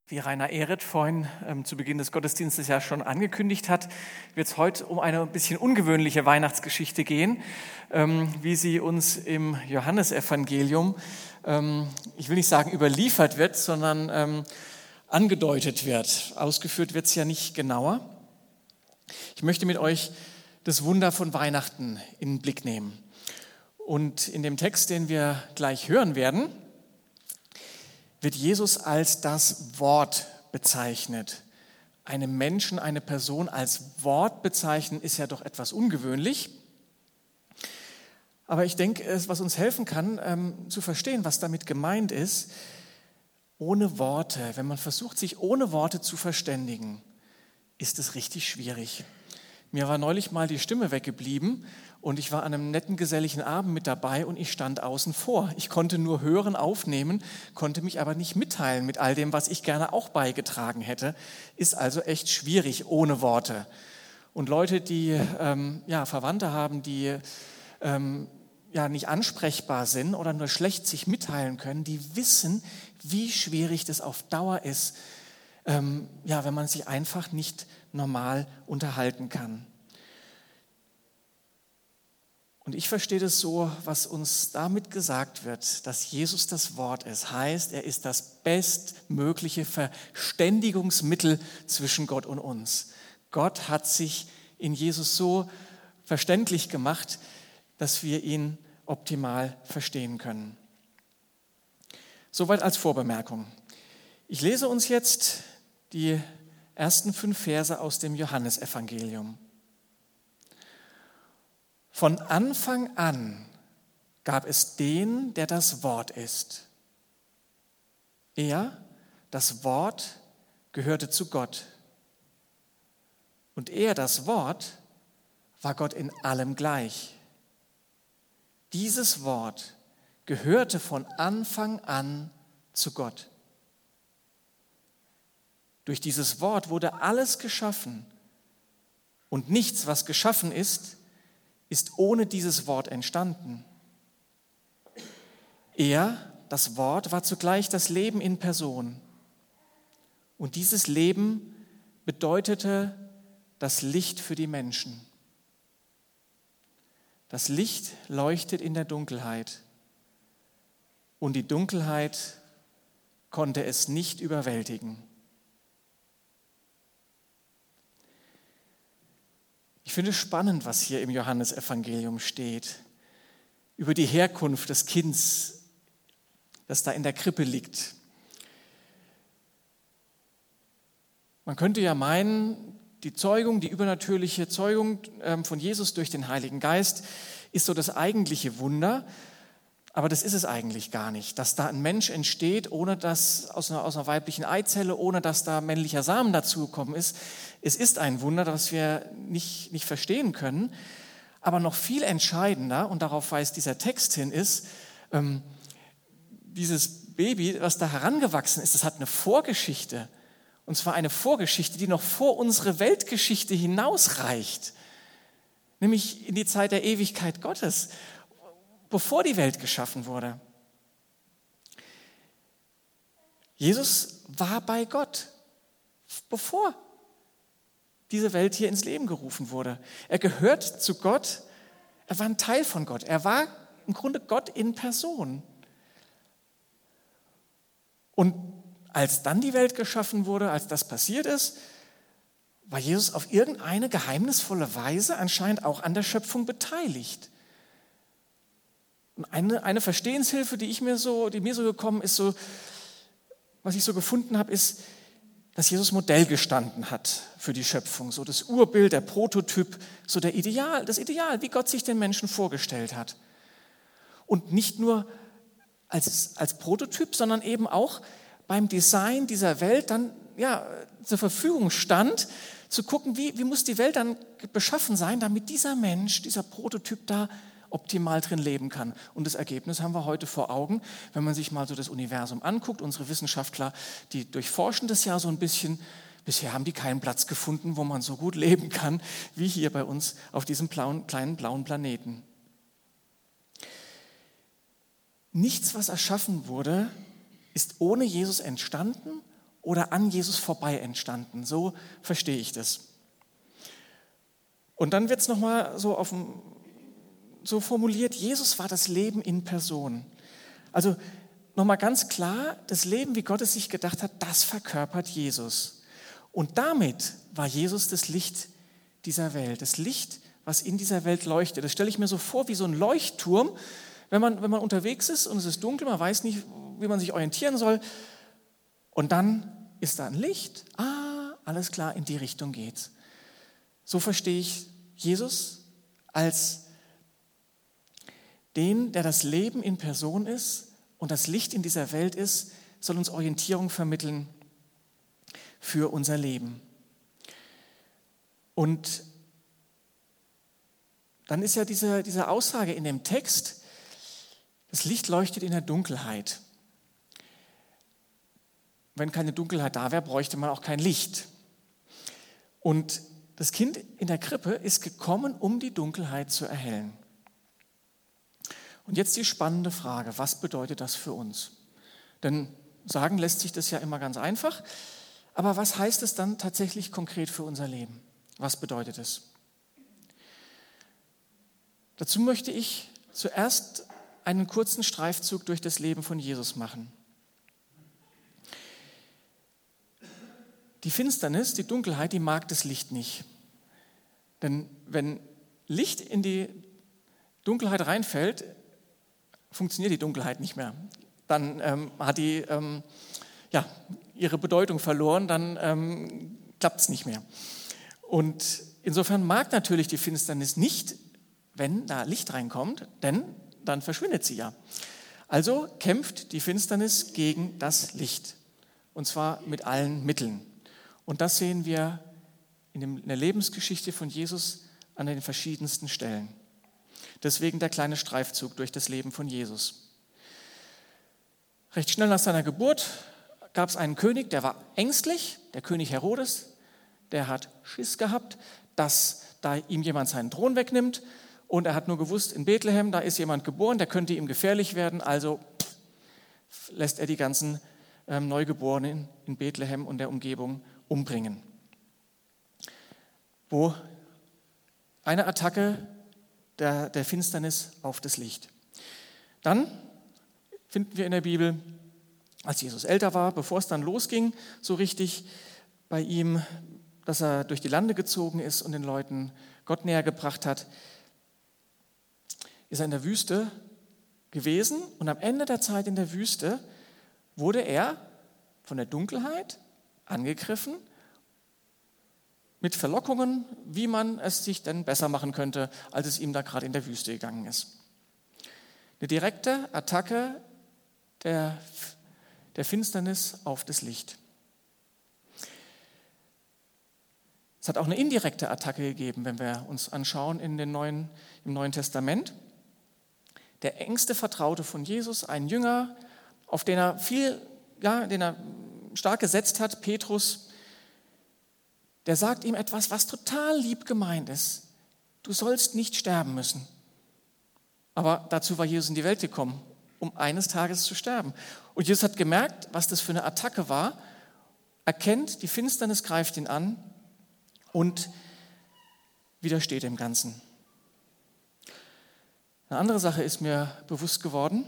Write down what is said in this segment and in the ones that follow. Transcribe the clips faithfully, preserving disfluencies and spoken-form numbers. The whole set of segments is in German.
Wie Rainer Ehret vorhin ähm, zu Beginn des Gottesdienstes ja schon angekündigt hat, wird es heute um eine ein bisschen ungewöhnliche Weihnachtsgeschichte gehen, ähm, wie sie uns im Johannesevangelium, ähm, ich will nicht sagen überliefert wird, sondern ähm, angedeutet wird. Ausgeführt wird es ja nicht genauer. Ich möchte mit euch das Wunder von Weihnachten in den Blick nehmen. Und in dem Text, den wir gleich hören werden, wird Jesus als das Wort bezeichnet. Einem Menschen, eine Person als Wort bezeichnen, ist ja doch etwas ungewöhnlich. Aber ich denke, was uns helfen kann, ähm, zu verstehen, was damit gemeint ist, ohne Worte, wenn man versucht, sich ohne Worte zu verständigen, ist es richtig schwierig. Mir war neulich mal die Stimme weggeblieben und ich war an einem netten, geselligen Abend mit dabei und ich stand außen vor. Ich konnte nur hören, aufnehmen, konnte mich aber nicht mitteilen mit all dem, was ich gerne auch beigetragen hätte. Ist also echt schwierig ohne Worte. Und Leute, die ähm, ja, Verwandte haben, die ähm, ja, nicht ansprechbar sind oder nur schlecht sich mitteilen können, die wissen, wie schwierig das auf Dauer ist, ähm, ja, wenn man sich einfach nicht normal unterhalten kann. Und ich verstehe das so, was uns damit gesagt wird, dass Jesus das Wort ist, heißt, er ist das bestmögliche Verständigungsmittel zwischen Gott und uns. Gott hat sich in Jesus so verständlich gemacht, dass wir ihn optimal verstehen können. Soweit als Vorbemerkung. Ich lese uns jetzt die ersten fünf Verse aus dem Johannesevangelium. Von Anfang an gab es den, der das Wort ist. Er, das Wort, gehörte zu Gott. Und er, das Wort, war Gott in allem gleich. Dieses Wort gehörte von Anfang an zu Gott. Durch dieses Wort wurde alles geschaffen und nichts, was geschaffen ist, ist ohne dieses Wort entstanden. Er, das Wort, war zugleich das Leben in Person. Und dieses Leben bedeutete das Licht für die Menschen. Das Licht leuchtet in der Dunkelheit und die Dunkelheit konnte es nicht überwältigen. Ich finde es spannend, was hier im Johannesevangelium steht, über die Herkunft des Kindes, das da in der Krippe liegt. Man könnte ja meinen, die Zeugung, die übernatürliche Zeugung von Jesus durch den Heiligen Geist ist so das eigentliche Wunder, aber das ist es eigentlich gar nicht, dass da ein Mensch entsteht, ohne dass aus einer, aus einer weiblichen Eizelle, ohne dass da männlicher Samen dazugekommen ist. Es ist ein Wunder, das wir nicht, nicht verstehen können, aber noch viel entscheidender, und darauf weist dieser Text hin, ist, ähm, dieses Baby, was da herangewachsen ist, das hat eine Vorgeschichte. Und zwar eine Vorgeschichte, die noch vor unsere Weltgeschichte hinausreicht, nämlich in die Zeit der Ewigkeit Gottes, bevor die Welt geschaffen wurde. Jesus war bei Gott, bevor diese Welt hier ins Leben gerufen wurde. Er gehört zu Gott, er war ein Teil von Gott, er war im Grunde Gott in Person. Und als dann die Welt geschaffen wurde, als das passiert ist, war Jesus auf irgendeine geheimnisvolle Weise anscheinend auch an der Schöpfung beteiligt. Und eine, eine Verstehenshilfe, die ich mir so, die mir so gekommen ist, so, was ich so gefunden habe, ist, dass Jesus Modell gestanden hat für die Schöpfung, so das Urbild, der Prototyp, so der Ideal, das Ideal, wie Gott sich den Menschen vorgestellt hat. Und nicht nur als, als Prototyp, sondern eben auch beim Design dieser Welt dann ja, zur Verfügung stand, zu gucken, wie, wie muss die Welt dann beschaffen sein, damit dieser Mensch, dieser Prototyp da optimal drin leben kann. Und das Ergebnis haben wir heute vor Augen, wenn man sich mal so das Universum anguckt. Unsere Wissenschaftler, die durchforschen das ja so ein bisschen. Bisher haben die keinen Platz gefunden, wo man so gut leben kann, wie hier bei uns auf diesem blauen, kleinen blauen Planeten. Nichts, was erschaffen wurde, ist ohne Jesus entstanden oder an Jesus vorbei entstanden. So verstehe ich das. Und dann wird es nochmal so, auf dem, so formuliert, Jesus war das Leben in Person. Also nochmal ganz klar, das Leben, wie Gott es sich gedacht hat, das verkörpert Jesus. Und damit war Jesus das Licht dieser Welt, das Licht, was in dieser Welt leuchtet. Das stelle ich mir so vor wie so ein Leuchtturm, wenn man, wenn man unterwegs ist und es ist dunkel, man weiß nicht, wie man sich orientieren soll. Und dann ist da ein Licht. Ah, alles klar, in die Richtung geht's. So verstehe ich Jesus als den, der das Leben in Person ist und das Licht in dieser Welt ist, soll uns Orientierung vermitteln für unser Leben. Und dann ist ja diese, diese Aussage in dem Text, das Licht leuchtet in der Dunkelheit. Wenn keine Dunkelheit da wäre, bräuchte man auch kein Licht. Und das Kind in der Krippe ist gekommen, um die Dunkelheit zu erhellen. Und jetzt die spannende Frage, was bedeutet das für uns? Denn sagen lässt sich das ja immer ganz einfach, aber was heißt es dann tatsächlich konkret für unser Leben? Was bedeutet es? Dazu möchte ich zuerst einen kurzen Streifzug durch das Leben von Jesus machen. Die Finsternis, die Dunkelheit, die mag das Licht nicht. Denn wenn Licht in die Dunkelheit reinfällt, funktioniert die Dunkelheit nicht mehr. Dann ähm, hat die ähm, ja, ihre Bedeutung verloren, dann ähm, klappt es nicht mehr. Und insofern mag natürlich die Finsternis nicht, wenn da Licht reinkommt, denn dann verschwindet sie ja. Also kämpft die Finsternis gegen das Licht, und zwar mit allen Mitteln. Und das sehen wir in, dem, in der Lebensgeschichte von Jesus an den verschiedensten Stellen. Deswegen der kleine Streifzug durch das Leben von Jesus. Recht schnell nach seiner Geburt gab es einen König, der war ängstlich, der König Herodes, der hat Schiss gehabt, dass da ihm jemand seinen Thron wegnimmt, und er hat nur gewusst, in Bethlehem, da ist jemand geboren, der könnte ihm gefährlich werden, also pff, lässt er die ganzen ähm, Neugeborenen in Bethlehem und der Umgebung umbringen. Wo eine Attacke der, der Finsternis auf das Licht. Dann finden wir in der Bibel, als Jesus älter war, bevor es dann losging, so richtig bei ihm, dass er durch die Lande gezogen ist und den Leuten Gott näher gebracht hat, ist er in der Wüste gewesen, und am Ende der Zeit in der Wüste wurde er von der Dunkelheit angegriffen mit Verlockungen, wie man es sich denn besser machen könnte, als es ihm da gerade in der Wüste gegangen ist. Eine direkte Attacke der, der Finsternis auf das Licht. Es hat auch eine indirekte Attacke gegeben, wenn wir uns anschauen in den Neuen, im Neuen Testament. Der engste Vertraute von Jesus, ein Jünger, auf den er viel, ja, den er stark gesetzt hat, Petrus, der sagt ihm etwas, was total lieb gemeint ist. Du sollst nicht sterben müssen. Aber dazu war Jesus in die Welt gekommen, um eines Tages zu sterben. Und Jesus hat gemerkt, was das für eine Attacke war, erkennt, die Finsternis greift ihn an und widersteht dem Ganzen. Eine andere Sache ist mir bewusst geworden,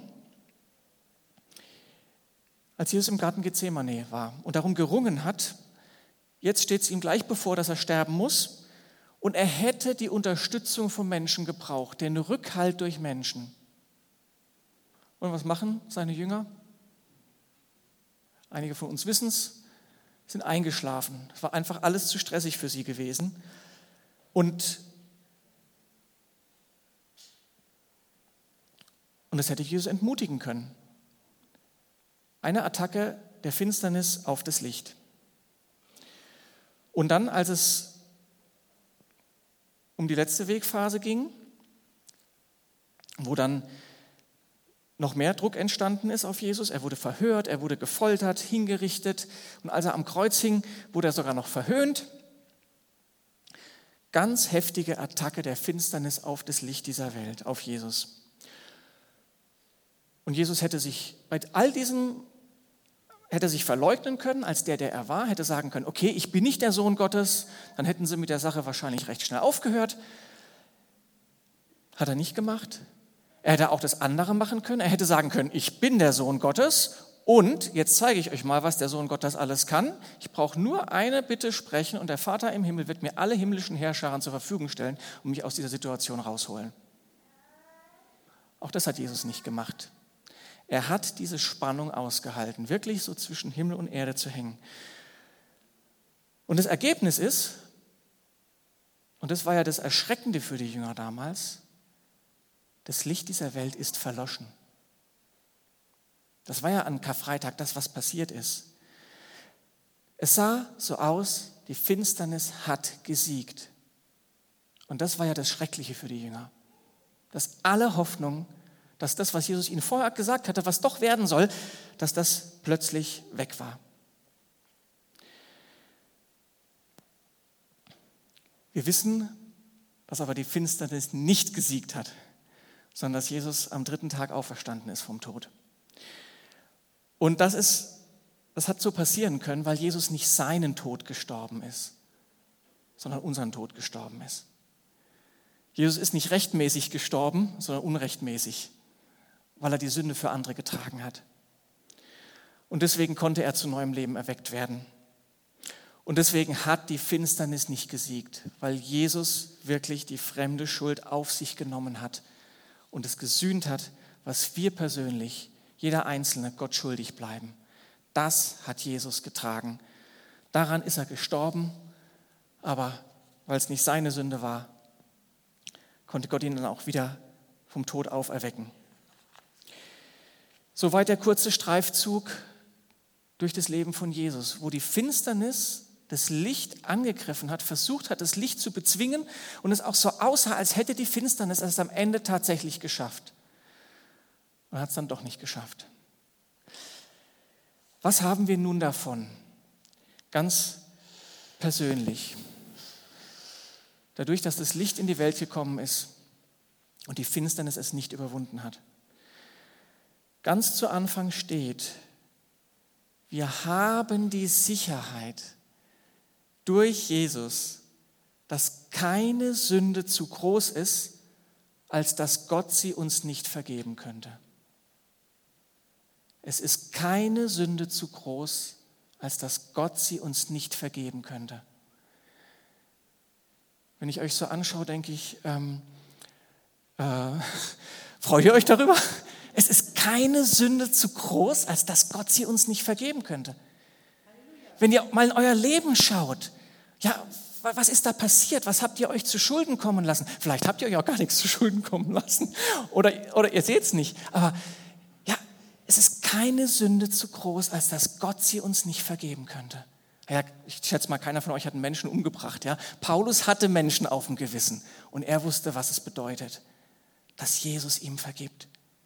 als Jesus im Garten Gethsemane war und darum gerungen hat, jetzt steht es ihm gleich bevor, dass er sterben muss, und er hätte die Unterstützung von Menschen gebraucht, den Rückhalt durch Menschen. Und was machen seine Jünger? Einige von uns wissen es, sind eingeschlafen. Es war einfach alles zu stressig für sie gewesen. Und Und das hätte Jesus entmutigen können. Eine Attacke der Finsternis auf das Licht. Und dann, als es um die letzte Wegphase ging, wo dann noch mehr Druck entstanden ist auf Jesus, er wurde verhört, er wurde gefoltert, hingerichtet, und als er am Kreuz hing, wurde er sogar noch verhöhnt. Ganz heftige Attacke der Finsternis auf das Licht dieser Welt, auf Jesus. Und Jesus hätte sich bei all diesen hätte sich verleugnen können als der, der er war, hätte sagen können, okay, ich bin nicht der Sohn Gottes, dann hätten sie mit der Sache wahrscheinlich recht schnell aufgehört. Hat er nicht gemacht. Er hätte auch das andere machen können. Er hätte sagen können, ich bin der Sohn Gottes und jetzt zeige ich euch mal, was der Sohn Gottes alles kann. Ich brauche nur eine Bitte sprechen und der Vater im Himmel wird mir alle himmlischen Heerscharen zur Verfügung stellen und mich aus dieser Situation rausholen. Auch das hat Jesus nicht gemacht. Er hat diese Spannung ausgehalten, wirklich so zwischen Himmel und Erde zu hängen. Und das Ergebnis ist, und das war ja das Erschreckende für die Jünger damals, das Licht dieser Welt ist verloschen. Das war ja an Karfreitag das, was passiert ist. Es sah so aus, die Finsternis hat gesiegt. Und das war ja das Schreckliche für die Jünger. Dass alle Hoffnung, dass das, was Jesus ihnen vorher gesagt hatte, was doch werden soll, dass das plötzlich weg war. Wir wissen, dass aber die Finsternis nicht gesiegt hat, sondern dass Jesus am dritten Tag auferstanden ist vom Tod. Und das ist, das hat so passieren können, weil Jesus nicht seinen Tod gestorben ist, sondern unseren Tod gestorben ist. Jesus ist nicht rechtmäßig gestorben, sondern unrechtmäßig, weil er die Sünde für andere getragen hat. Und deswegen konnte er zu neuem Leben erweckt werden. Und deswegen hat die Finsternis nicht gesiegt, weil Jesus wirklich die fremde Schuld auf sich genommen hat und es gesühnt hat, was wir persönlich, jeder Einzelne, Gott schuldig bleiben. Das hat Jesus getragen. Daran ist er gestorben, aber weil es nicht seine Sünde war, konnte Gott ihn dann auch wieder vom Tod auferwecken. Soweit der kurze Streifzug durch das Leben von Jesus, wo die Finsternis das Licht angegriffen hat, versucht hat, das Licht zu bezwingen und es auch so aussah, als hätte die Finsternis es am Ende tatsächlich geschafft. Und hat es dann doch nicht geschafft. Was haben wir nun davon? Ganz persönlich. Dadurch, dass das Licht in die Welt gekommen ist und die Finsternis es nicht überwunden hat. Ganz zu Anfang steht, wir haben die Sicherheit durch Jesus, dass keine Sünde zu groß ist, als dass Gott sie uns nicht vergeben könnte. Es ist keine Sünde zu groß, als dass Gott sie uns nicht vergeben könnte. Wenn ich euch so anschaue, denke ich, ähm, äh, freut ihr euch darüber? Es ist keine Sünde zu groß, als dass Gott sie uns nicht vergeben könnte. Wenn ihr mal in euer Leben schaut, ja, was ist da passiert? Was habt ihr euch zu Schulden kommen lassen? Vielleicht habt ihr euch auch gar nichts zu Schulden kommen lassen oder, oder ihr seht es nicht. Aber ja, es ist keine Sünde zu groß, als dass Gott sie uns nicht vergeben könnte. Ja, ich schätze mal, keiner von euch hat einen Menschen umgebracht. Ja? Paulus hatte Menschen auf dem Gewissen und er wusste, was es bedeutet, dass Jesus ihm vergibt.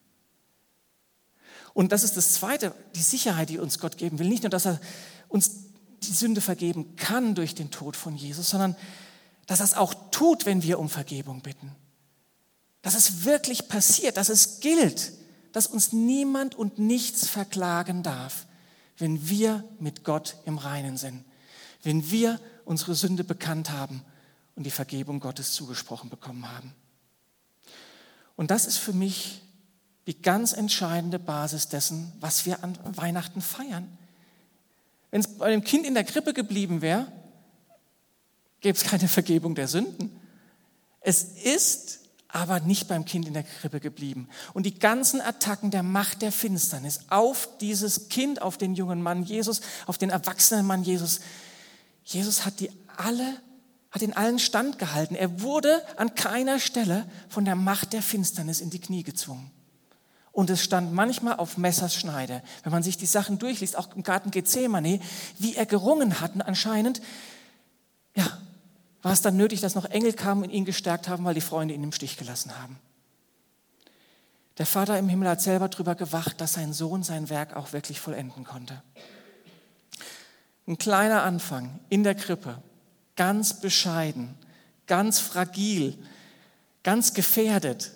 Und das ist das Zweite, die Sicherheit, die uns Gott geben will. Nicht nur, dass er uns die Sünde vergeben kann durch den Tod von Jesus, sondern dass er es auch tut, wenn wir um Vergebung bitten. Dass es wirklich passiert, dass es gilt, dass uns niemand und nichts verklagen darf, wenn wir mit Gott im Reinen sind, wenn wir unsere Sünde bekannt haben und die Vergebung Gottes zugesprochen bekommen haben. Und das ist für mich die ganz entscheidende Basis dessen, was wir an Weihnachten feiern. Wenn es bei dem Kind in der Krippe geblieben wäre, gäbe es keine Vergebung der Sünden. Es ist aber nicht beim Kind in der Krippe geblieben. Und die ganzen Attacken der Macht der Finsternis auf dieses Kind, auf den jungen Mann Jesus, auf den erwachsenen Mann Jesus, Jesus hat die alle, hat in allen standgehalten. Er wurde an keiner Stelle von der Macht der Finsternis in die Knie gezwungen. Und es stand manchmal auf Messers Schneide. Wenn man sich die Sachen durchliest, auch im Garten Gethsemane, wie er gerungen hat. Und anscheinend, ja, war es dann nötig, dass noch Engel kamen und ihn gestärkt haben, weil die Freunde ihn im Stich gelassen haben. Der Vater im Himmel hat selber darüber gewacht, dass sein Sohn sein Werk auch wirklich vollenden konnte. Ein kleiner Anfang in der Krippe, ganz bescheiden, ganz fragil, ganz gefährdet.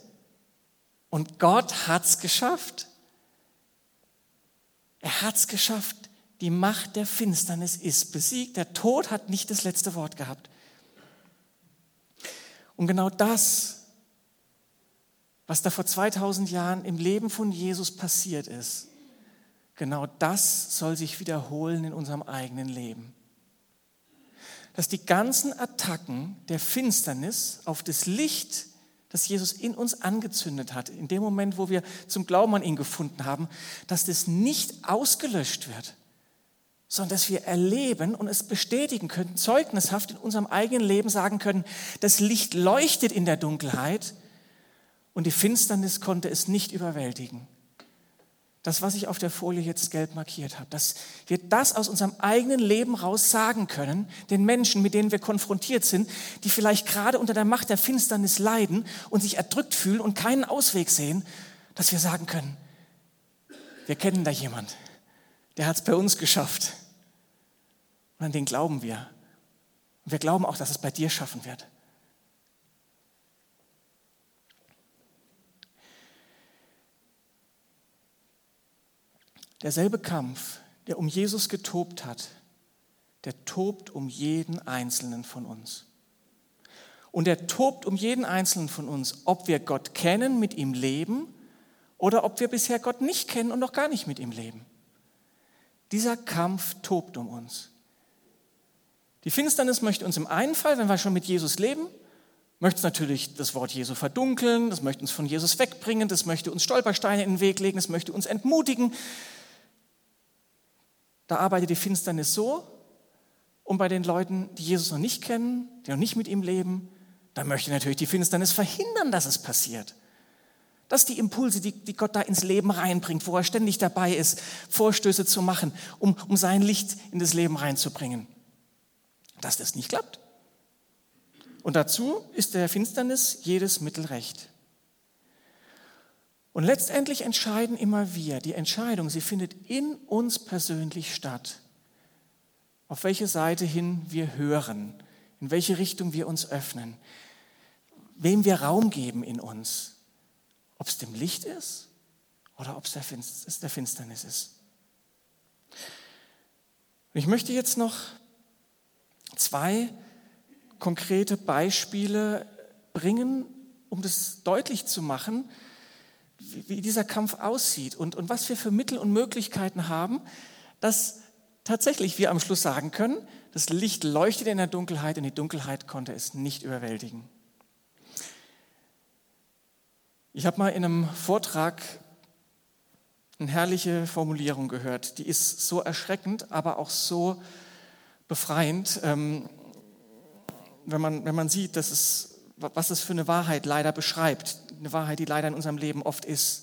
Und Gott hat es geschafft. Er hat es geschafft, die Macht der Finsternis ist besiegt. Der Tod hat nicht das letzte Wort gehabt. Und genau das, was da vor zweitausend Jahren im Leben von Jesus passiert ist, genau das soll sich wiederholen in unserem eigenen Leben. Dass die ganzen Attacken der Finsternis auf das Licht, das Jesus in uns angezündet hat, in dem Moment, wo wir zum Glauben an ihn gefunden haben, dass das nicht ausgelöscht wird, sondern dass wir erleben und es bestätigen können, zeugnishaft in unserem eigenen Leben sagen können, das Licht leuchtet in der Dunkelheit und die Finsternis konnte es nicht überwältigen. Das, was ich auf der Folie jetzt gelb markiert habe, dass wir das aus unserem eigenen Leben raus sagen können, den Menschen, mit denen wir konfrontiert sind, die vielleicht gerade unter der Macht der Finsternis leiden und sich erdrückt fühlen und keinen Ausweg sehen, dass wir sagen können, wir kennen da jemand, der hat es bei uns geschafft. Und an den glauben wir. Und wir glauben auch, dass es bei dir schaffen wird. Derselbe Kampf, der um Jesus getobt hat, der tobt um jeden Einzelnen von uns. Und er tobt um jeden Einzelnen von uns, ob wir Gott kennen, mit ihm leben oder ob wir bisher Gott nicht kennen und noch gar nicht mit ihm leben. Dieser Kampf tobt um uns. Die Finsternis möchte uns im einen Fall, wenn wir schon mit Jesus leben, möchte uns natürlich das Wort Jesu verdunkeln, das möchte uns von Jesus wegbringen, das möchte uns Stolpersteine in den Weg legen, das möchte uns entmutigen. Da arbeitet die Finsternis so. Und bei den Leuten, die Jesus noch nicht kennen, die noch nicht mit ihm leben, da möchte natürlich die Finsternis verhindern, dass es passiert. Dass die Impulse, die, die Gott da ins Leben reinbringt, wo er ständig dabei ist, Vorstöße zu machen, um, um sein Licht in das Leben reinzubringen, dass das nicht klappt. Und dazu ist der Finsternis jedes Mittel recht. Und letztendlich entscheiden immer wir. Die Entscheidung, sie findet in uns persönlich statt. Auf welche Seite hin wir hören, in welche Richtung wir uns öffnen, wem wir Raum geben in uns. Ob es dem Licht ist oder ob es der Finsternis ist. Und ich möchte jetzt noch zwei konkrete Beispiele bringen, um das deutlich zu machen, wie dieser Kampf aussieht und, und was wir für Mittel und Möglichkeiten haben, dass tatsächlich wir am Schluss sagen können, das Licht leuchtete in der Dunkelheit und die Dunkelheit konnte es nicht überwältigen. Ich habe mal in einem Vortrag eine herrliche Formulierung gehört, die ist so erschreckend, aber auch so befreiend, wenn man, wenn man sieht, dass es, was es für eine Wahrheit leider beschreibt, eine Wahrheit, die leider in unserem Leben oft ist.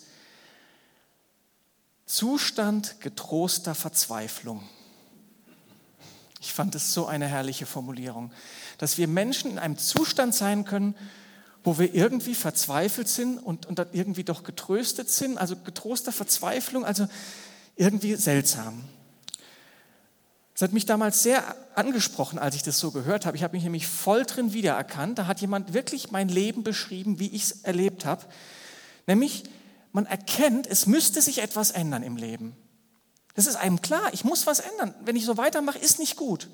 Zustand getroster Verzweiflung. Ich fand es so eine herrliche Formulierung, dass wir Menschen in einem Zustand sein können, wo wir irgendwie verzweifelt sind und, und dann irgendwie doch getröstet sind, also getroster Verzweiflung, also irgendwie seltsam. Das hat mich damals sehr angesprochen, als ich das so gehört habe. Ich habe mich nämlich voll drin wiedererkannt. Da hat jemand wirklich mein Leben beschrieben, wie ich es erlebt habe. Nämlich, man erkennt, es müsste sich etwas ändern im Leben. Das ist einem klar, ich muss was ändern. Wenn ich so weitermache, ist nicht gut.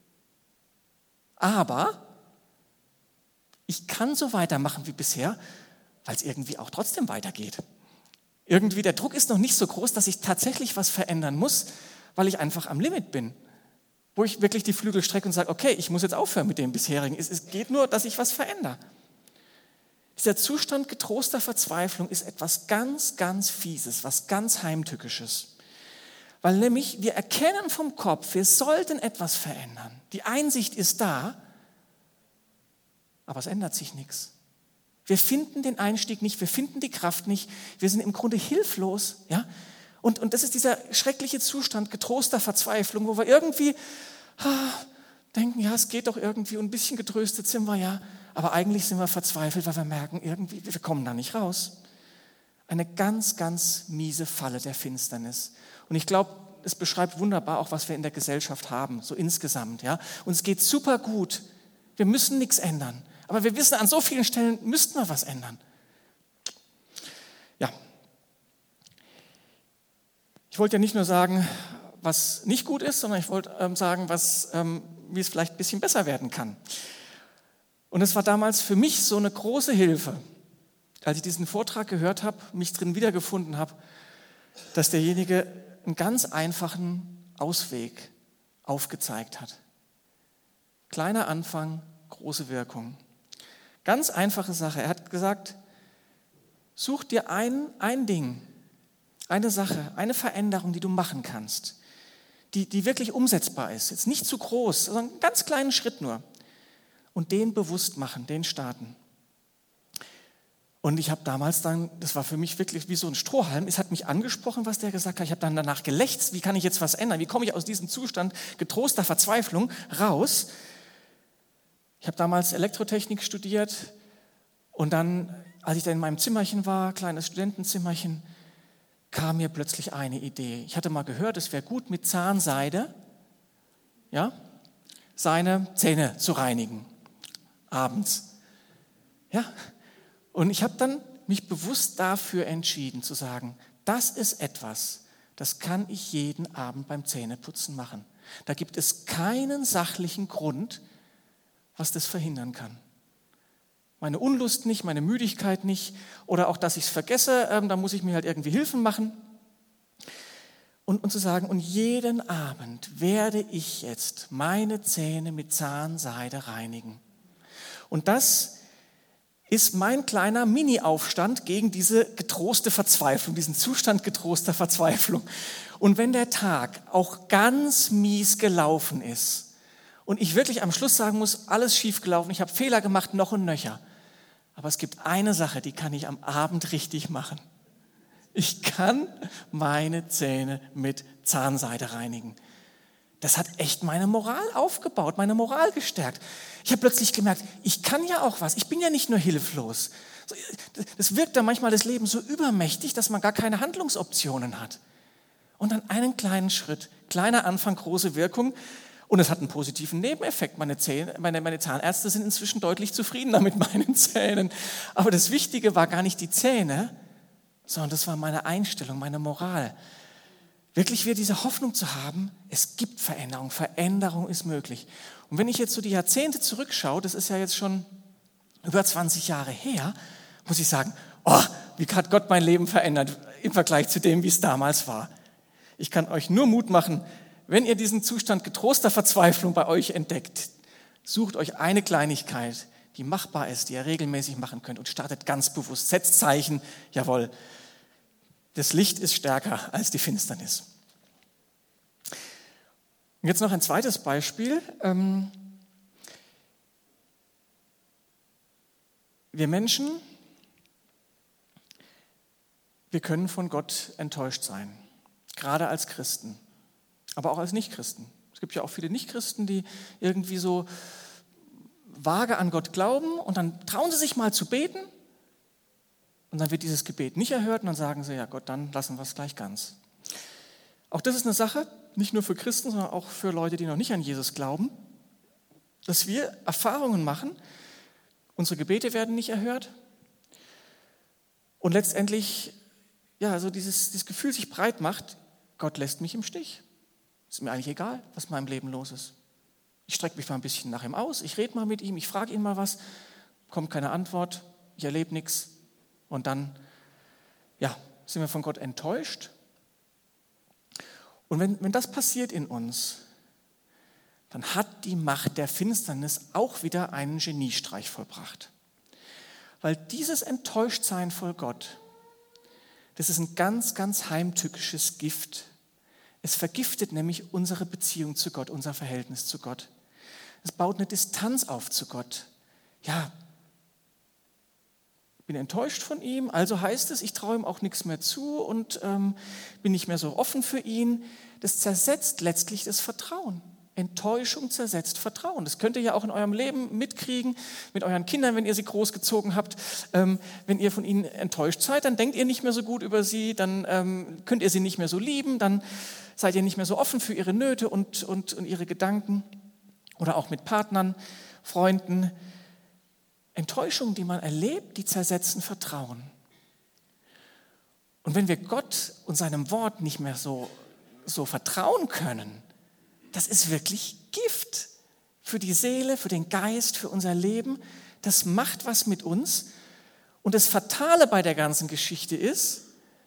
Aber ich kann so weitermachen wie bisher, weil es irgendwie auch trotzdem weitergeht. Irgendwie der Druck ist noch nicht so groß, dass ich tatsächlich was verändern muss, weil ich einfach am Limit bin. Wo ich wirklich die Flügel strecke und sage, okay, ich muss jetzt aufhören mit dem bisherigen. Es, es geht nur, dass ich was verändere. Dieser Zustand getroster Verzweiflung ist etwas ganz, ganz Fieses, was ganz Heimtückisches. Weil nämlich wir erkennen vom Kopf, wir sollten etwas verändern. Die Einsicht ist da, aber es ändert sich nichts. Wir finden den Einstieg nicht, wir finden die Kraft nicht, wir sind im Grunde hilflos, ja. Und, und das ist dieser schreckliche Zustand getroster Verzweiflung, wo wir irgendwie ah, denken, ja, es geht doch irgendwie und ein bisschen getröstet sind wir ja, aber eigentlich sind wir verzweifelt, weil wir merken, irgendwie, wir kommen da nicht raus. Eine ganz, ganz miese Falle der Finsternis. Und ich glaube, es beschreibt wunderbar auch, was wir in der Gesellschaft haben, so insgesamt. Ja? Uns geht super gut, wir müssen nichts ändern, aber wir wissen, an so vielen Stellen müssten wir was ändern. Ja. Ich wollte ja nicht nur sagen, was nicht gut ist, sondern ich wollte ähm, sagen, was, ähm, wie es vielleicht ein bisschen besser werden kann. Und es war damals für mich so eine große Hilfe, als ich diesen Vortrag gehört habe, mich drin wiedergefunden habe, dass derjenige einen ganz einfachen Ausweg aufgezeigt hat. Kleiner Anfang, große Wirkung. Ganz einfache Sache. Er hat gesagt, such dir ein, ein Ding, eine Sache, eine Veränderung, die du machen kannst, die, die wirklich umsetzbar ist. Jetzt nicht zu groß, sondern einen ganz kleinen Schritt nur. Und den bewusst machen, den starten. Und ich habe damals dann, das war für mich wirklich wie so ein Strohhalm, es hat mich angesprochen, was der gesagt hat. Ich habe dann danach gelächzt, wie kann ich jetzt was ändern? Wie komme ich aus diesem Zustand getroster Verzweiflung raus? Ich habe damals Elektrotechnik studiert und dann, als ich dann in meinem Zimmerchen war, kleines Studentenzimmerchen, kam mir plötzlich eine Idee. Ich hatte mal gehört, es wäre gut, mit Zahnseide, ja, seine Zähne zu reinigen, abends. Ja, und ich habe dann mich bewusst dafür entschieden zu sagen, das ist etwas, das kann ich jeden Abend beim Zähneputzen machen. Da gibt es keinen sachlichen Grund, was das verhindern kann. Meine Unlust nicht, meine Müdigkeit nicht oder auch, dass ich es vergesse, ähm, da muss ich mir halt irgendwie Hilfen machen. Und, und zu sagen, und jeden Abend werde ich jetzt meine Zähne mit Zahnseide reinigen. Und das ist mein kleiner Mini-Aufstand gegen diese getroste Verzweiflung, diesen Zustand getroster Verzweiflung. Und wenn der Tag auch ganz mies gelaufen ist und ich wirklich am Schluss sagen muss, alles schief gelaufen, ich habe Fehler gemacht, noch und nöcher. Aber es gibt eine Sache, die kann ich am Abend richtig machen. Ich kann meine Zähne mit Zahnseide reinigen. Das hat echt meine Moral aufgebaut, meine Moral gestärkt. Ich habe plötzlich gemerkt, ich kann ja auch was. Ich bin ja nicht nur hilflos. Das wirkt dann manchmal das Leben so übermächtig, dass man gar keine Handlungsoptionen hat. Und dann einen kleinen Schritt, kleiner Anfang, große Wirkung. Und es hat einen positiven Nebeneffekt. Meine, Zähne, meine, meine Zahnärzte sind inzwischen deutlich zufriedener mit meinen Zähnen. Aber das Wichtige war gar nicht die Zähne, sondern das war meine Einstellung, meine Moral. Wirklich wieder diese Hoffnung zu haben, es gibt Veränderung, Veränderung ist möglich. Und wenn ich jetzt so die Jahrzehnte zurückschaue, das ist ja jetzt schon über zwanzig Jahre her, muss ich sagen, oh, wie hat Gott mein Leben verändert im Vergleich zu dem, wie es damals war. Ich kann euch nur Mut machen, wenn ihr diesen Zustand getroster Verzweiflung bei euch entdeckt, sucht euch eine Kleinigkeit, die machbar ist, die ihr regelmäßig machen könnt und startet ganz bewusst. Setzt Zeichen, jawohl, das Licht ist stärker als die Finsternis. Und jetzt noch ein zweites Beispiel. Wir Menschen, wir können von Gott enttäuscht sein, gerade als Christen, aber auch als Nichtchristen. Es gibt ja auch viele Nichtchristen, die irgendwie so vage an Gott glauben und dann trauen sie sich mal zu beten und dann wird dieses Gebet nicht erhört und dann sagen sie, ja Gott, dann lassen wir es gleich ganz. Auch das ist eine Sache, nicht nur für Christen, sondern auch für Leute, die noch nicht an Jesus glauben, dass wir Erfahrungen machen, unsere Gebete werden nicht erhört und letztendlich ja, also dieses, dieses Gefühl sich breit macht, Gott lässt mich im Stich. Ist mir eigentlich egal, was in meinem Leben los ist. Ich strecke mich mal ein bisschen nach ihm aus, ich rede mal mit ihm, ich frage ihn mal was, kommt keine Antwort, ich erlebe nichts und dann ja, sind wir von Gott enttäuscht. Und wenn, wenn das passiert in uns, dann hat die Macht der Finsternis auch wieder einen Geniestreich vollbracht. Weil dieses Enttäuschtsein vor Gott, das ist ein ganz, ganz heimtückisches Gift. Es vergiftet nämlich unsere Beziehung zu Gott, unser Verhältnis zu Gott. Es baut eine Distanz auf zu Gott. Ja, ich bin enttäuscht von ihm, also heißt es, ich traue ihm auch nichts mehr zu und ähm, bin nicht mehr so offen für ihn. Das zersetzt letztlich das Vertrauen. Enttäuschung zersetzt Vertrauen. Das könnt ihr ja auch in eurem Leben mitkriegen, mit euren Kindern, wenn ihr sie großgezogen habt. Ähm, wenn ihr von ihnen enttäuscht seid, dann denkt ihr nicht mehr so gut über sie, dann ähm, könnt ihr sie nicht mehr so lieben, dann seid ihr nicht mehr so offen für ihre Nöte und, und, und ihre Gedanken. Oder auch mit Partnern, Freunden. Enttäuschungen, die man erlebt, die zersetzen Vertrauen. Und wenn wir Gott und seinem Wort nicht mehr so so vertrauen können, das ist wirklich Gift für die Seele, für den Geist, für unser Leben. Das macht was mit uns. Und das Fatale bei der ganzen Geschichte ist,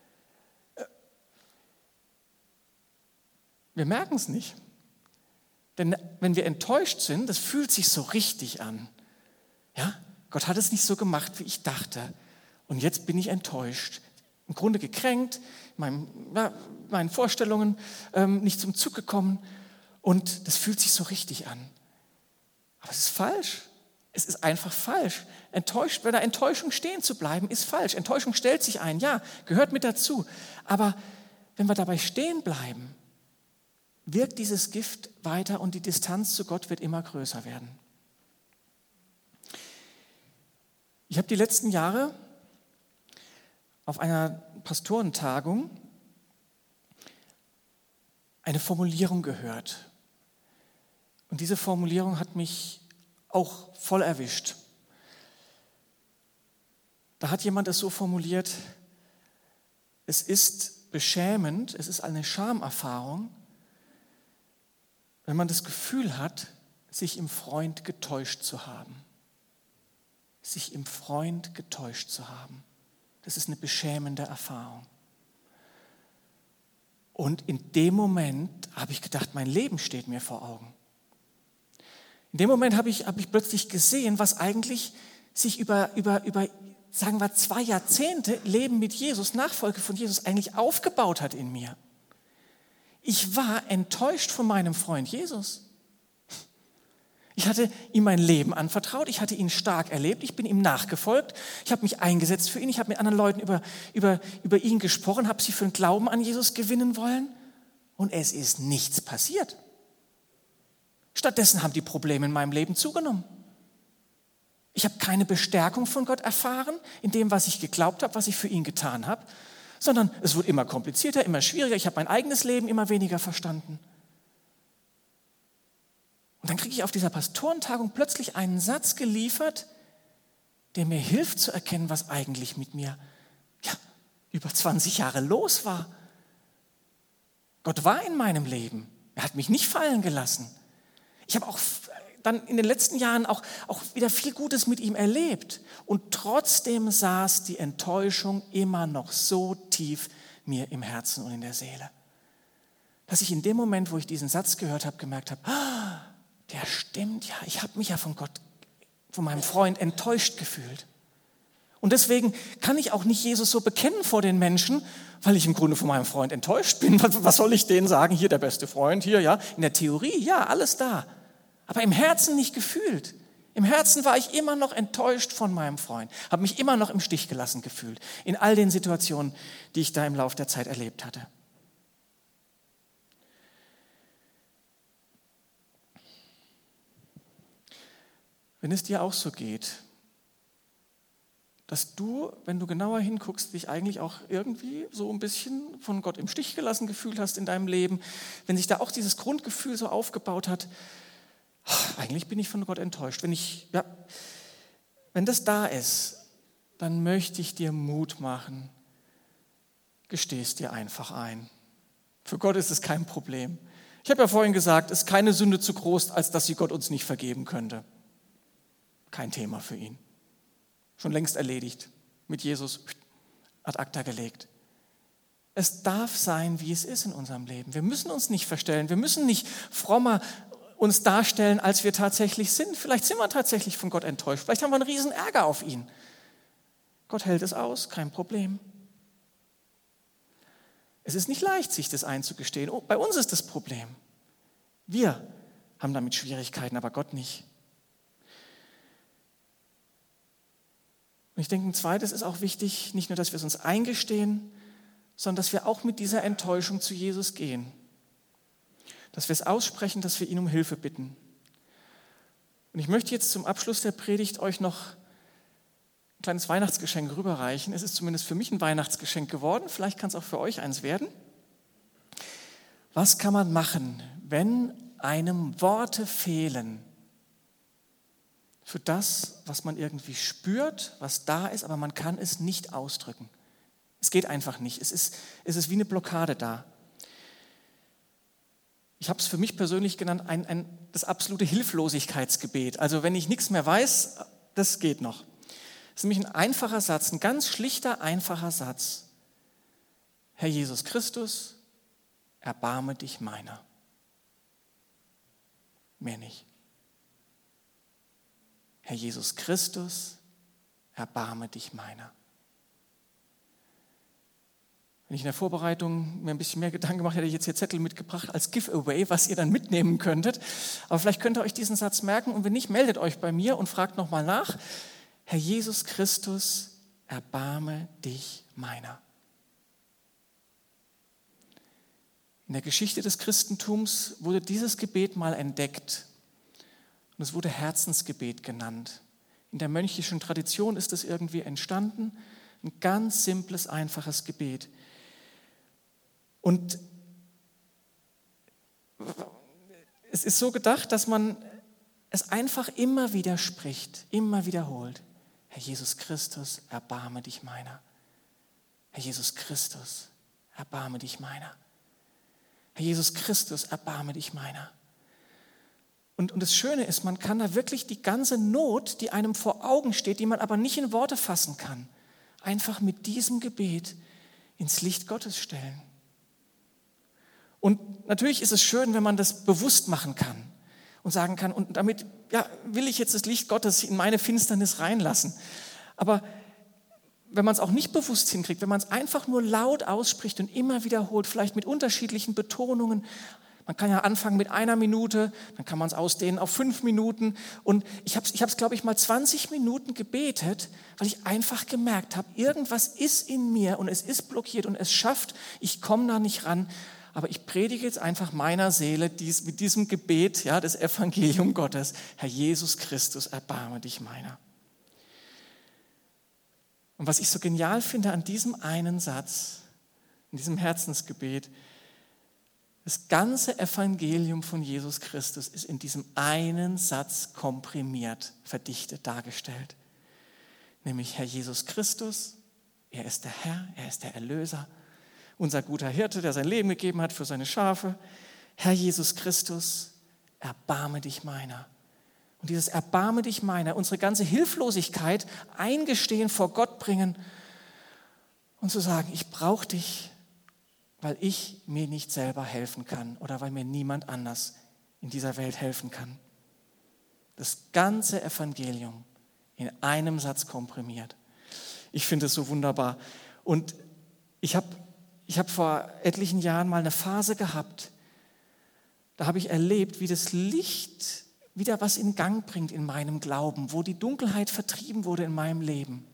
wir merken es nicht. Denn wenn wir enttäuscht sind, das fühlt sich so richtig an. Ja, Gott hat es nicht so gemacht, wie ich dachte. Und jetzt bin ich enttäuscht. Im Grunde gekränkt, meinen, ja, meinen Vorstellungen ähm, nicht zum Zug gekommen. Und das fühlt sich so richtig an. Aber es ist falsch. Es ist einfach falsch. Enttäuscht, bei der Enttäuschung stehen zu bleiben, ist falsch. Enttäuschung stellt sich ein, ja, gehört mit dazu. Aber wenn wir dabei stehen bleiben, wirkt dieses Gift weiter und die Distanz zu Gott wird immer größer werden. Ich habe die letzten Jahre auf einer Pastorentagung eine Formulierung gehört. Und diese Formulierung hat mich auch voll erwischt. Da hat jemand es so formuliert: Es ist beschämend, es ist eine Schamerfahrung, wenn man das Gefühl hat, sich im Freund getäuscht zu haben. Sich im Freund getäuscht zu haben. Das ist eine beschämende Erfahrung. Und in dem Moment habe ich gedacht, mein Leben steht mir vor Augen. In dem Moment habe ich, habe ich plötzlich gesehen, was eigentlich sich über, über, über, sagen wir, zwei Jahrzehnte Leben mit Jesus, Nachfolge von Jesus eigentlich aufgebaut hat in mir. Ich war enttäuscht von meinem Freund Jesus. Ich hatte ihm mein Leben anvertraut, ich hatte ihn stark erlebt, ich bin ihm nachgefolgt, ich habe mich eingesetzt für ihn, ich habe mit anderen Leuten über, über, über ihn gesprochen, habe sie für den Glauben an Jesus gewinnen wollen und es ist nichts passiert. Stattdessen haben die Probleme in meinem Leben zugenommen. Ich habe keine Bestärkung von Gott erfahren in dem, was ich geglaubt habe, was ich für ihn getan habe, sondern es wurde immer komplizierter, immer schwieriger. Ich habe mein eigenes Leben immer weniger verstanden. Und dann kriege ich auf dieser Pastorentagung plötzlich einen Satz geliefert, der mir hilft zu erkennen, was eigentlich mit mir ja, über zwanzig Jahre los war. Gott war in meinem Leben. Er hat mich nicht fallen gelassen. Ich habe auch dann in den letzten Jahren auch, auch wieder viel Gutes mit ihm erlebt. Und trotzdem saß die Enttäuschung immer noch so tief mir im Herzen und in der Seele, dass ich in dem Moment, wo ich diesen Satz gehört habe, gemerkt habe, ah, der stimmt ja, ich habe mich ja von Gott, von meinem Freund enttäuscht gefühlt. Und deswegen kann ich auch nicht Jesus so bekennen vor den Menschen, weil ich im Grunde von meinem Freund enttäuscht bin. Was soll ich denen sagen? Hier der beste Freund, hier, ja. In der Theorie, ja, alles da. Aber im Herzen nicht gefühlt. Im Herzen war ich immer noch enttäuscht von meinem Freund. Habe mich immer noch im Stich gelassen gefühlt. In all den Situationen, die ich da im Laufe der Zeit erlebt hatte. Wenn es dir auch so geht, dass du, wenn du genauer hinguckst, dich eigentlich auch irgendwie so ein bisschen von Gott im Stich gelassen gefühlt hast in deinem Leben, wenn sich da auch dieses Grundgefühl so aufgebaut hat, ach, eigentlich bin ich von Gott enttäuscht. Wenn ich, ja, wenn das da ist, dann möchte ich dir Mut machen, gesteh es dir einfach ein. Für Gott ist es kein Problem. Ich habe ja vorhin gesagt, es ist keine Sünde zu groß, als dass sie Gott uns nicht vergeben könnte. Kein Thema für ihn. Schon längst erledigt. Mit Jesus ad acta gelegt. Es darf sein, wie es ist in unserem Leben. Wir müssen uns nicht verstellen. Wir müssen nicht frommer uns darstellen, als wir tatsächlich sind. Vielleicht sind wir tatsächlich von Gott enttäuscht. Vielleicht haben wir einen riesen Ärger auf ihn. Gott hält es aus, kein Problem. Es ist nicht leicht, sich das einzugestehen. Oh, bei uns ist das Problem. Wir haben damit Schwierigkeiten, aber Gott nicht. Und ich denke, ein zweites ist auch wichtig, nicht nur, dass wir es uns eingestehen, sondern dass wir auch mit dieser Enttäuschung zu Jesus gehen. Dass wir es aussprechen, dass wir ihn um Hilfe bitten. Und ich möchte jetzt zum Abschluss der Predigt euch noch ein kleines Weihnachtsgeschenk rüberreichen. Es ist zumindest für mich ein Weihnachtsgeschenk geworden, vielleicht kann es auch für euch eins werden. Was kann man machen, wenn einem Worte fehlen für das, was man irgendwie spürt, was da ist, aber man kann es nicht ausdrücken? Es geht einfach nicht. Es ist, es ist wie eine Blockade da. ich habe es für mich persönlich genannt, ein, ein, das absolute Hilflosigkeitsgebet. Also wenn ich nichts mehr weiß, das geht noch. Das ist nämlich ein einfacher Satz, ein ganz schlichter, einfacher Satz. Herr Jesus Christus, erbarme dich meiner. Mehr nicht. Herr Jesus Christus, erbarme dich meiner. Wenn ich in der Vorbereitung mir ein bisschen mehr Gedanken gemacht hätte, hätte ich jetzt hier Zettel mitgebracht als Giveaway, was ihr dann mitnehmen könntet. Aber vielleicht könnt ihr euch diesen Satz merken und wenn nicht, meldet euch bei mir und fragt nochmal nach. Herr Jesus Christus, erbarme dich meiner. In der Geschichte des Christentums wurde dieses Gebet mal entdeckt und es wurde Herzensgebet genannt. In der mönchischen Tradition ist es irgendwie entstanden, ein ganz simples, einfaches Gebet. Und es ist so gedacht, dass man es einfach immer wieder spricht, immer wiederholt. Herr Jesus Christus, erbarme dich meiner. Herr Jesus Christus, erbarme dich meiner. Herr Jesus Christus, erbarme dich meiner. Und, und das Schöne ist, man kann da wirklich die ganze Not, die einem vor Augen steht, die man aber nicht in Worte fassen kann, einfach mit diesem Gebet ins Licht Gottes stellen. Und natürlich ist es schön, wenn man das bewusst machen kann und sagen kann, und damit ja, will ich jetzt das Licht Gottes in meine Finsternis reinlassen. Aber wenn man es auch nicht bewusst hinkriegt, wenn man es einfach nur laut ausspricht und immer wiederholt, vielleicht mit unterschiedlichen Betonungen, man kann ja anfangen mit einer Minute, dann kann man es ausdehnen auf fünf Minuten. Und ich habe es, ich habe es, glaube ich, mal zwanzig Minuten gebetet, weil ich einfach gemerkt habe, irgendwas ist in mir und es ist blockiert und es schafft, ich komme da nicht ran. Aber ich predige jetzt einfach meiner Seele dies, mit diesem Gebet, ja, das Evangelium Gottes. Herr Jesus Christus, erbarme dich meiner. Und was ich so genial finde an diesem einen Satz, in diesem Herzensgebet, das ganze Evangelium von Jesus Christus ist in diesem einen Satz komprimiert, verdichtet dargestellt. Nämlich Herr Jesus Christus, er ist der Herr, er ist der Erlöser, unser guter Hirte, der sein Leben gegeben hat für seine Schafe. Herr Jesus Christus, erbarme dich meiner. Und dieses Erbarme dich meiner, unsere ganze Hilflosigkeit eingestehen, vor Gott bringen und zu sagen, ich brauche dich, weil ich mir nicht selber helfen kann oder weil mir niemand anders in dieser Welt helfen kann. Das ganze Evangelium in einem Satz komprimiert. Ich finde es so wunderbar. Und ich habe ich hab vor etlichen Jahren mal eine Phase gehabt, da habe ich erlebt, wie das Licht wieder was in Gang bringt in meinem Glauben, wo die Dunkelheit vertrieben wurde in meinem Leben.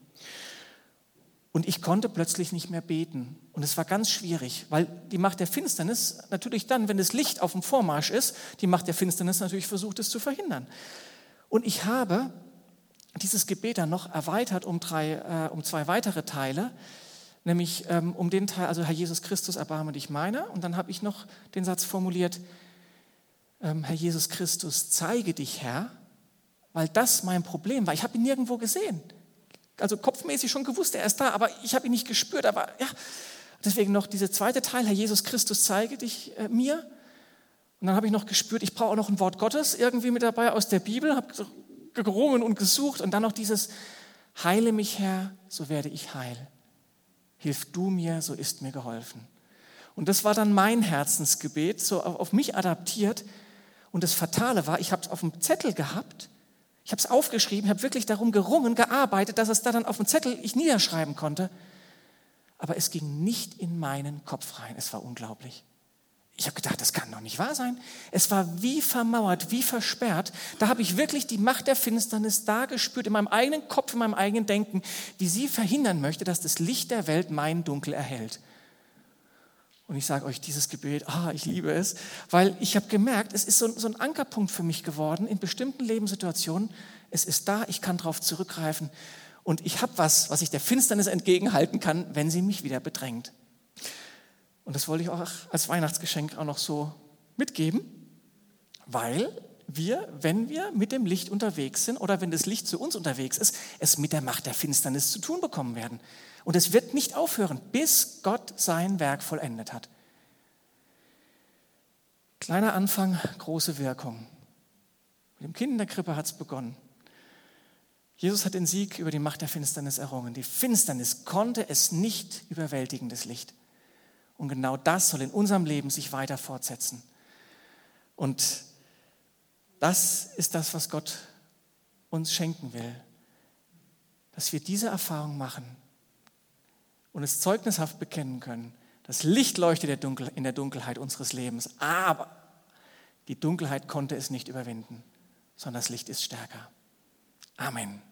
Und ich konnte plötzlich nicht mehr beten. Und es war ganz schwierig, weil die Macht der Finsternis natürlich dann, wenn das Licht auf dem Vormarsch ist, die Macht der Finsternis natürlich versucht, es zu verhindern. Und ich habe dieses Gebet dann noch erweitert um, drei, äh, um zwei weitere Teile, nämlich ähm, um den Teil, also Herr Jesus Christus, erbarme dich meiner. Und dann habe ich noch den Satz formuliert, ähm, Herr Jesus Christus, zeige dich, Herr, weil das mein Problem war. Ich habe ihn nirgendwo gesehen. Also kopfmäßig schon gewusst, er ist da, aber ich habe ihn nicht gespürt. Aber ja, deswegen noch dieser zweite Teil, Herr Jesus Christus, zeige dich äh, mir. Und dann habe ich noch gespürt, ich brauche auch noch ein Wort Gottes irgendwie mit dabei aus der Bibel, habe gerungen und gesucht und dann noch dieses, heile mich, Herr, so werde ich heil. Hilf du mir, so ist mir geholfen. Und das war dann mein Herzensgebet, so auf mich adaptiert. Und das Fatale war, ich habe es auf dem Zettel gehabt, ich habe es aufgeschrieben, habe wirklich darum gerungen, gearbeitet, dass es da dann auf dem Zettel ich niederschreiben konnte. Aber es ging nicht in meinen Kopf rein. Es war unglaublich. Ich habe gedacht, das kann doch nicht wahr sein. Es war wie vermauert, wie versperrt. Da habe ich wirklich die Macht der Finsternis da gespürt, in meinem eigenen Kopf, in meinem eigenen Denken, wie sie verhindern möchte, dass das Licht der Welt mein Dunkel erhellt. Und ich sage euch, dieses Gebet, ah, ich liebe es, weil ich habe gemerkt, es ist so, so ein Ankerpunkt für mich geworden in bestimmten Lebenssituationen. Es ist da, ich kann darauf zurückgreifen und ich habe was, was ich der Finsternis entgegenhalten kann, wenn sie mich wieder bedrängt. Und das wollte ich auch als Weihnachtsgeschenk auch noch so mitgeben, weil wir, wenn wir mit dem Licht unterwegs sind oder wenn das Licht zu uns unterwegs ist, es mit der Macht der Finsternis zu tun bekommen werden. Und es wird nicht aufhören, bis Gott sein Werk vollendet hat. Kleiner Anfang, große Wirkung. Mit dem Kind in der Krippe hat es begonnen. Jesus hat den Sieg über die Macht der Finsternis errungen. Die Finsternis konnte es nicht überwältigen, das Licht. Und genau das soll in unserem Leben sich weiter fortsetzen. Und das ist das, was Gott uns schenken will. Dass wir diese Erfahrung machen und es zeugnishaft bekennen können. Das Licht leuchtet in der Dunkelheit unseres Lebens, aber die Dunkelheit konnte es nicht überwinden, sondern das Licht ist stärker. Amen.